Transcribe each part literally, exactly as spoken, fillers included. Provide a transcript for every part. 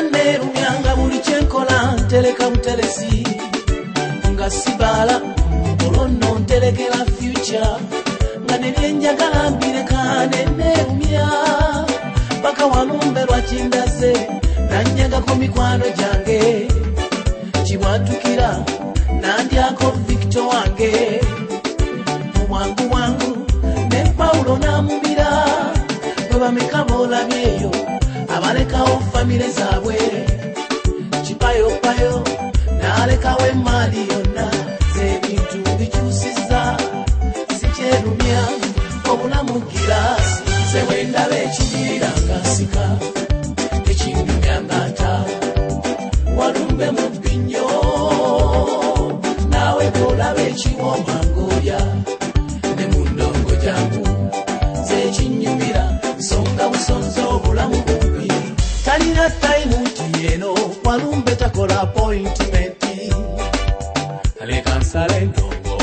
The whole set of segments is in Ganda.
neerumyanga buli kyenkola ntereka buteresi nga sibala olonno nterekera future nga nebyenjagala mbireka neneerumya paka walumbe lwakindaze nanyagako mikwano gyange kibwatukira nandyako Victor wange mubwangu bwangu ne Paulo namubira bwe bameka boolabyeyo abalekawo famire zaabwe kipayopayo nalekawo emaali yonna z'ebintu bikyusiza sikyerumya obulamu girasi nze bwe ndaba ekinyirira nga nsika ekinyumya nga ntaala walumbe mu bbinyo naawe bw'olaba ekiwoma ng'olya ne mu ndongo jangu nze ekinyumira nsonga busonza obulamu bumbi talina tayimu nti eno walumbe takola appointmenti aleka nsala endongo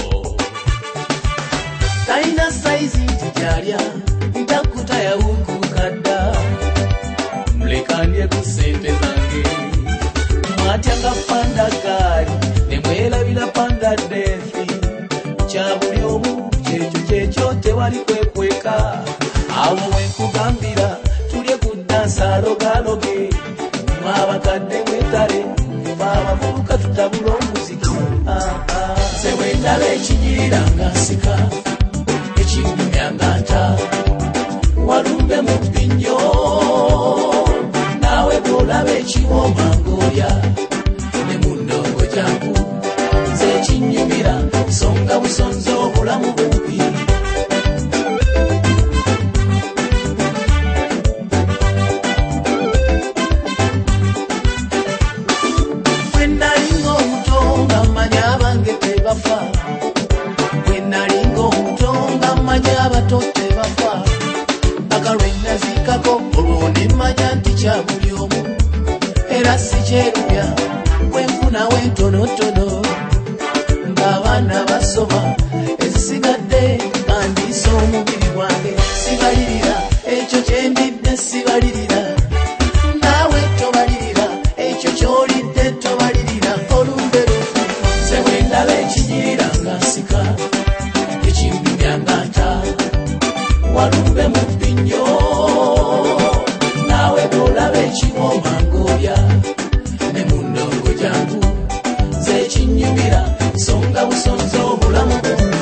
talina sayizi nti gyalya ntakuta yawukukadda muleka ndye ku ssente zange mwatya nga panda gaali ne mwerabira panda defi kya buli omu kyekyo kyekyo tewali kwekweka awo wenkugambira tulye ku dansa alogaloge mwabakadde mwetale abavubuka tutabula omuziki nze bwe ndaba ekinyirira nga nsika ekinyumya nga ntaala walumbe mu bbinyo naawe bw'olaba ekiwoma ng'olya ne mu ndongo jangu nze ekinyumira nsonga busonza obulamu bumbi bwe nalinga omuto nga mmanya abange tebafa bwe nalinga omuto nga mmanya abato tebafa akalwe nazikako olwo ne mmanya nti kya buli omu era sikyerumya bwenfuna wentonotono ng'abaana basoma ezisigadde bandiisa omubiri gwange sibalirira ekyo kyendidde sibalirira naawe tobalirira ekyo kyolidde tobalirira olumbe lufu nze bwe ndaba ekinyirira nga nsika ekinyumya nga ntaala walumbe mu bbinyo naawe bw'olaba ekiwoma ng'olya ne mu ndongo jangu nze ekinyumira nsonga busonza obulamu bumbi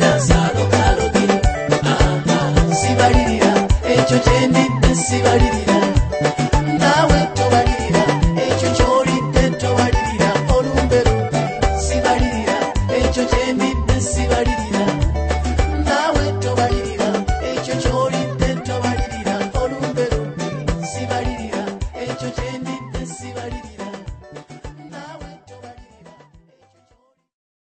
sibalirira ekyo kyendidde sibalirira